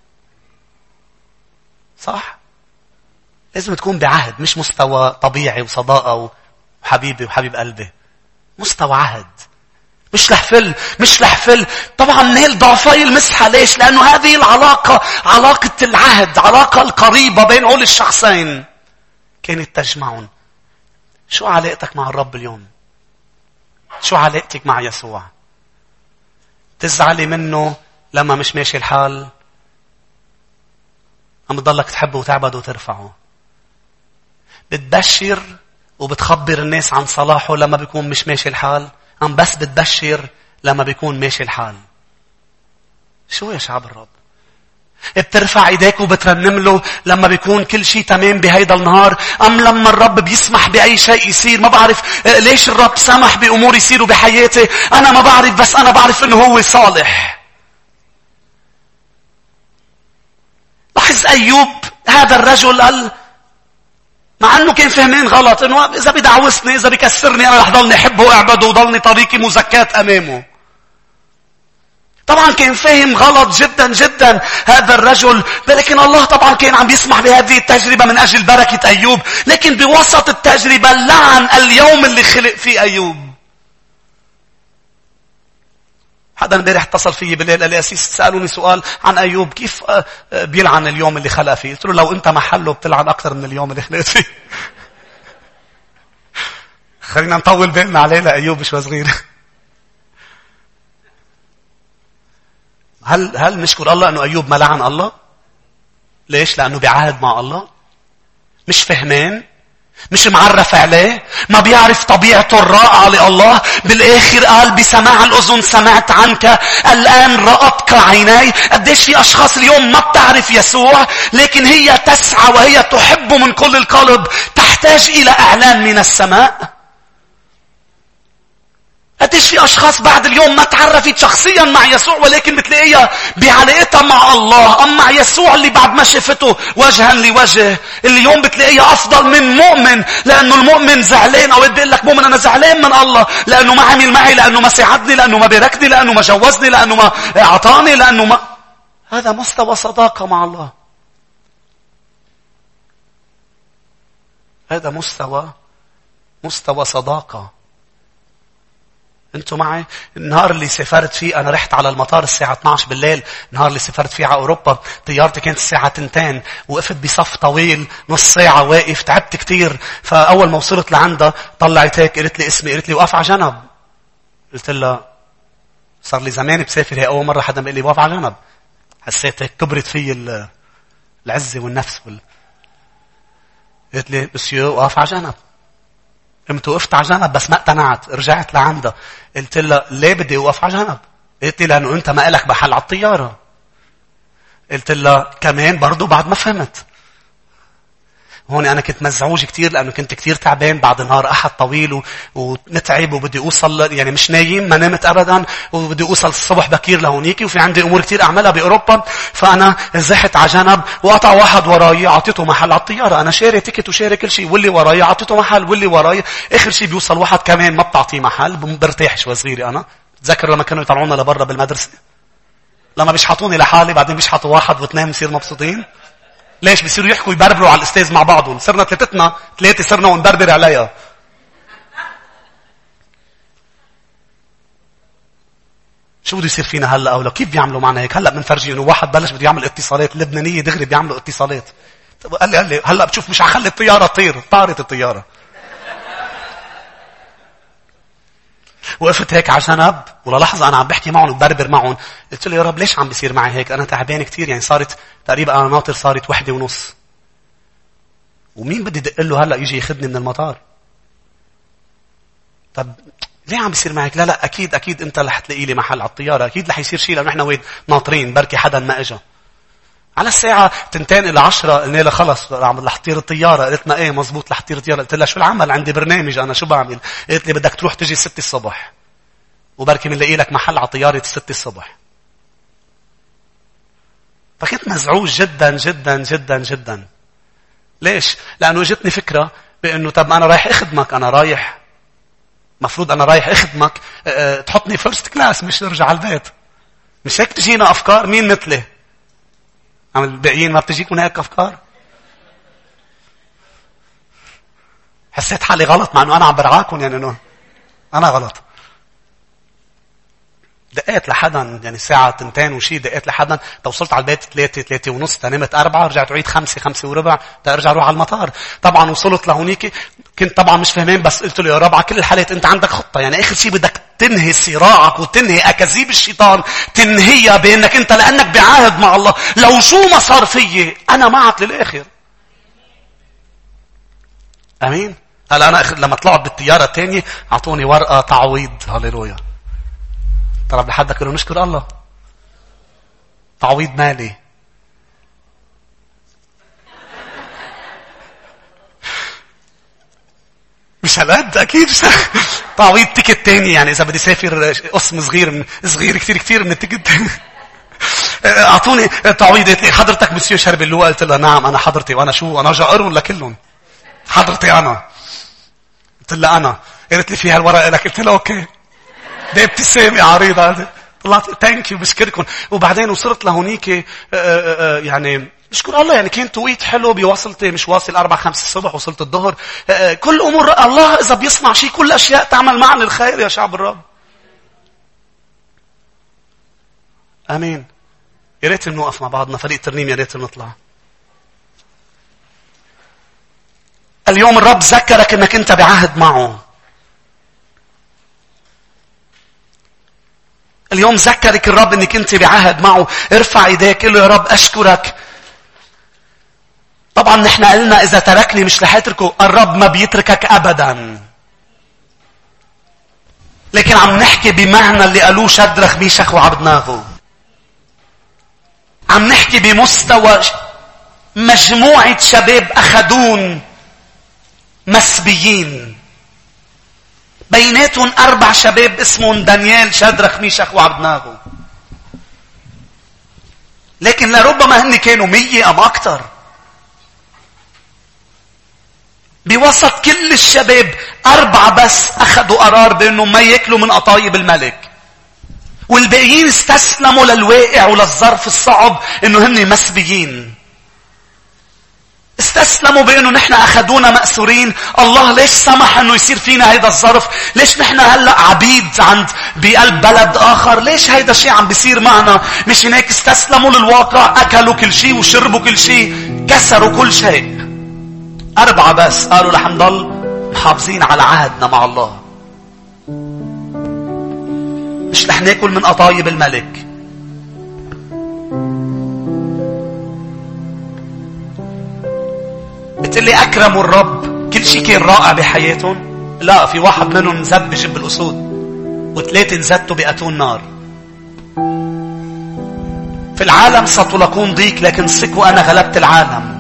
صح؟ لازم تكون بعهد، مش مستوى طبيعي وصداقة وحبيبي وحبيب قلبي. مستوى عهد. مش لحفل، مش لحفل. طبعا نيل ضعفي المسحة. ليش؟ لأنه هذه العلاقة علاقة العهد، علاقة القريبة بين أول الشخصين كانت تجمعهم. شو علاقتك مع الرب اليوم؟ شو علاقتك مع يسوع؟ تزعلي منه لما مش ماشي الحال؟ عم بتضلك تحبه وتعبده وترفعه. بتبشر وبتخبر الناس عن صلاحه لما بيكون مش ماشي الحال؟ عم بس بتبشر لما بيكون ماشي الحال؟ شو يا شعب الرب؟ بترفع ايديك وبترنم له لما بيكون كل شيء تمام بهيدا النهار؟ ام لما الرب بيسمح باي شيء يصير؟ ما بعرف ليش الرب سمح بامور يصيروا بحياتي، انا ما بعرف، بس انا بعرف انه هو صالح. لاحظ ايوب، هذا الرجل قال مع انه كان فهمين غلط انه اذا بدعوسني، اذا بكسرني، انا رح ضلني احبه واعبده وضلني طريقي مزكاة امامه. طبعا كان فاهم غلط جدا جدا هذا الرجل، لكن الله طبعا كان عم يسمح بهذه التجربة من اجل بركة ايوب. لكن بوسط التجربة لعن اليوم اللي خلق فيه ايوب. حدا امبارح اتصل فيي بالليل قال لي أسيس سألوني سؤال عن أيوب، كيف بيلعن اليوم اللي خلق فيه؟ قلت له لو أنت محله بتلعن أكثر من اليوم اللي خلقت فيه. خلينا نطول بالنا عليه لأيوب شوي صغير. هل هل نشكر الله أنه أيوب ما لعن الله؟ ليش؟ لأنه بعهد مع الله، مش فهمان، مش معرف عليه، ما بيعرف طبيعته الرائعة لله. بالآخر قال بسماع الأذن سمعت عنك، الآن رأتك عيناي. قديش في أشخاص اليوم ما بتعرف يسوع، لكن هي تسعى وهي تحبه من كل القلب، تحتاج إلى إعلان من السماء. قديش في أشخاص بعد اليوم ما تعرفت شخصيا مع يسوع، ولكن بتلاقيها بعلاقتها مع الله أم مع يسوع اللي بعد ما شفته وجها لوجه. اليوم بتلاقيها أفضل من مؤمن، لأنه المؤمن زعلان. أو بيقول لك مؤمن أنا زعلان من الله لأنه ما عمل معي، لأنه ما ساعدني، لأنه ما باركني، لأنه ما جوزني، لأنه ما أعطاني، لأنه ما... هذا مستوى صداقة مع الله. هذا مستوى مستوى صداقة. انتوا معي؟ النهار اللي سافرت فيه انا رحت على المطار الساعة اثني عشر بالليل. النهار اللي سافرت فيه على اوروبا طيارتي كانت الساعة اثنتين. وقفت بصف طويل نص ساعة واقف، تعبت كتير. فاول ما وصلت لعندها طلعت هيك قالت لي اسمي، قالت لي وقف على جنب. قلت لها صار لي زمان بسافر، هي اول مرة حدا بيقول لي وقف على جنب. حسيت هيك كبرت في العزة والنفس وال... قالت لي مسيو وقف على جنب. قمت وقفت على جنب بس ما اقتنعت. رجعت لعندها قلت لها ليه بدي اوقف على جنب؟ قلت لي لانه انت ما لك محل على الطياره. قلت لها كمان برضو بعد ما فهمت. هون انا كنت مزعوج كتير لانه كنت كتير تعبان بعد نهار احد طويل ومتعب وبدي اوصل، يعني مش نايم، ما نمت ابدا، وبدي اوصل الصبح بكير لهونيكي وفي عندي امور كتير اعملها باوروبا. فانا زحت على جنب وقطع واحد وراي اعطيته محل على الطياره. انا شاري تيكت وشاري كل شيء، واللي وراي اعطيته محل، واللي وراي اخر شيء بيوصل واحد كمان ما بتعطيه محل، برتاح شوي صغيري. انا تذكر لما كانوا يطلعونا لبرا بالمدرسه، لما بيشحطوني لحالي بعدين بيشحطوا واحد واثنين بنصير مبسوطين. ليش؟ بيصيروا يحكوا يبربروا على الاستاذ مع بعضهم. صرنا ثلاثتنا ثلاثه صرنا ونبربر عليها. شو بده يصير فينا هلا؟ او لو كيف بيعملوا معنا هيك؟ هلا بنفرجي انه واحد بلش بده يعمل اتصالات لبنانيه دغري بيعملوا اتصالات. قال لي قال لي هلا بتشوف مش حخلي الطياره تطير. طارت الطياره. وقفت هيك على جنب وللحظة أنا عم بحكي معهم وبربر معهم. قلت له يا رب ليش عم بيصير معي هيك؟ أنا تعبان كتير، يعني صارت تقريبا أنا ناطر صارت وحدة ونص. ومين بدي دق له هلأ يجي ياخدني من المطار؟ طب ليه عم بيصير معك؟ لا لا أكيد أكيد أنت رح تلاقي لي محل على الطيارة، أكيد رح يصير شيء لأنه إحنا وين ناطرين بركي حدا ما إجا. على الساعة تنتين إلى عشرة قلنا لها خلص رح تطير الطيارة. قلت لها إيه مزبوط رح تطير الطيارة. قلت لها شو العمل؟ عندي برنامج أنا شو بعمل؟ قلت لي بدك تروح تجي ستة الصبح وبركي منلاقي لك محل على طيارة ستة الصبح. فكنت مزعوج جدا جدا جدا جدا. ليش؟ لأنه جتني فكرة بأنه طب أنا رايح أخدمك، أنا رايح مفروض أنا رايح أخدمك أه تحطني فيرست كلاس مش نرجع على البيت. مش هيك تجينا أفكار؟ مين مثلي؟ عم الباقيين ما بتجيكم هيك أفكار؟ حسيت حالي غلط مع أنه أنا عم برعاكم، يعني أنه أنا غلط. دقيت لحدا يعني ساعة تنتين وشي، دقيت لحدا توصلت على البيت ثلاثة ثلاثة ونص، تنمت أربعة، رجعت عيد خمسة خمسة وربع ترجع روح على المطار. طبعا وصلت لهونيك كنت طبعا مش فهمين، بس قلت له يا رب على كل الحالات أنت عندك خطة، يعني آخر شيء بدك تنهي صراعك وتنهي أكاذيب الشيطان، تنهيها بأنك أنت لأنك بعهد مع الله لو شو ما صار فيي أنا معك للآخر. أمين. هلا أنا لما طلعت بالطيارة الثانية أعطوني ورقة تعويض. هاليلويا. طلب لحدك له نشكر الله. تعويض مالي. مش هالقد أكيد. تعويض تيكت تاني، يعني إذا بدي سافر قسم صغير من صغير كتير كتير من التيكت. أعطوني تعويض. حضرتك مسيو شرب اللواء؟ قلت له نعم أنا حضرتي. وأنا شو أنا جائر ولا كلهم؟ حضرتي أنا. قلت له أنا. قالت لي فيها الورقة لك. قلت له أوكي. ده ابتسامة عريضة. طلعت تانك يو بشكركم. وبعدين وصلت لهونيك يعني بشكر الله، يعني كان توقيت حلو بوصلتي مش واصل أربعة خمسة الصبح، وصلت الظهر. كل أمور الله إذا بيصنع شيء كل أشياء تعمل معنا الخير يا شعب الرب. آمين. يا ريت نوقف مع بعضنا فريق ترنيم، يا ريت نطلع. اليوم الرب ذكرك انك انت بعهد معه. اليوم ذكرك الرب انك انت بعهد معه. ارفع ايديك قل له يا رب اشكرك. طبعا نحن قلنا اذا تركني مش رح اتركه. الرب ما بيتركك ابدا، لكن عم نحكي بمعنى اللي قالوه شدرخ ميشخ وعبدناغو. عم نحكي بمستوى مجموعة شباب اخدون مسبيين، بيناتهم أربع شباب اسمهم دانيال شدرخ ميشخ وعبدناغو. لكن لربما هن كانوا مية أم أكتر. بوسط كل الشباب أربعة بس أخذوا قرار بأنهم ما يأكلوا من قطايب الملك، والباقيين استسلموا للواقع وللظرف الصعب أنه هن مسبيين. استسلموا بأنه نحن أخذونا مأسورين. الله ليش سمح أنه يصير فينا هيدا الظرف؟ ليش نحن هلأ عبيد عند بقلب بلد آخر؟ ليش هيدا الشيء عم بيصير معنا؟ مش هناك استسلموا للواقع، أكلوا كل شيء وشربوا كل شيء، كسروا كل شيء. أربعة بس قالوا رح نضل محافظين على عهدنا مع الله، مش رح ناكل من قطايب الملك. قلت لي أكرموا الرب كل شيء كان رائع بحياتهم؟ لا، في واحد منهم نزد بجب الأسود، وثلاثة نزدوا بأتون نار. في العالم ستلاقون ضيق، لكن ثقوا أنا غلبت العالم.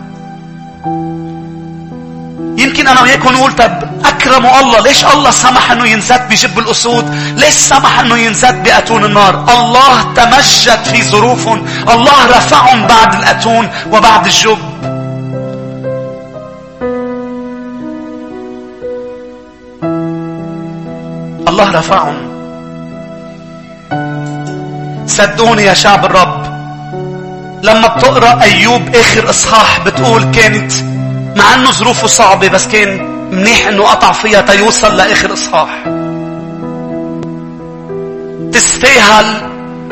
يمكن أنا وياكم نقول طب أكرموا الله، ليش الله سمح أنه ينزد بجب الأسود؟ ليش سمح أنه ينزد بأتون النار؟ الله تمجد في ظروفهم. الله رفعهم بعد الأتون وبعد الجب. الله رفعهم. صدقوني يا شعب الرب، لما بتقرأ أيوب آخر إصحاح بتقول كانت مع أنه ظروفه صعبة بس كان منيح أنه قطع فيها تيوصل لآخر إصحاح. تستاهل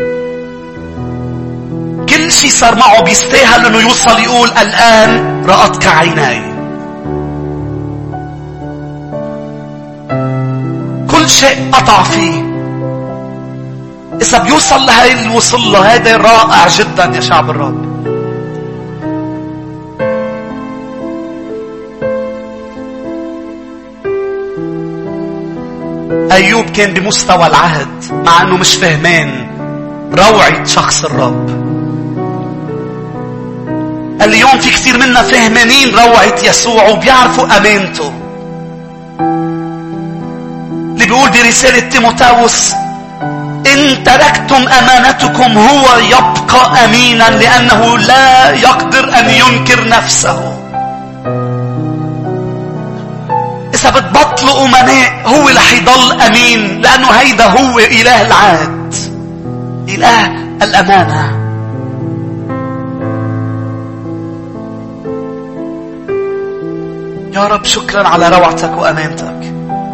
كل شيء صار معه، بيستاهل أنه يوصل يقول الآن رأتك عيناي. كل شيء قطع فيه. إذا بيوصل لهي اللي وصل له، هذا رائع جدا يا شعب الرب. أيوب كان بمستوى العهد مع أنه مش فهمان روعة شخص الرب. اليوم في كثير منا فهمانين روعة يسوع وبيعرفوا أمانته. اللي بيقول برسالة تيموثاوس إن تركتم أمانتكم هو يبقى أمينا لأنه لا يقدر أن ينكر نفسه. إذا بطلوا أمناء هو رح يضل أمين، لأنه هيدا هو إله العهد، إله الأمانة. يا رب شكرا على روعتك وأمانتك.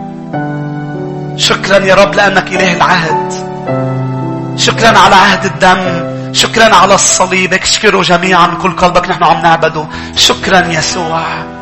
شكرا يا رب لأنك إله العهد. شكرا على عهد الدم. شكرا على الصليب. اشكره جميعا من كل قلبك. نحن عم نعبده. شكرا يسوع.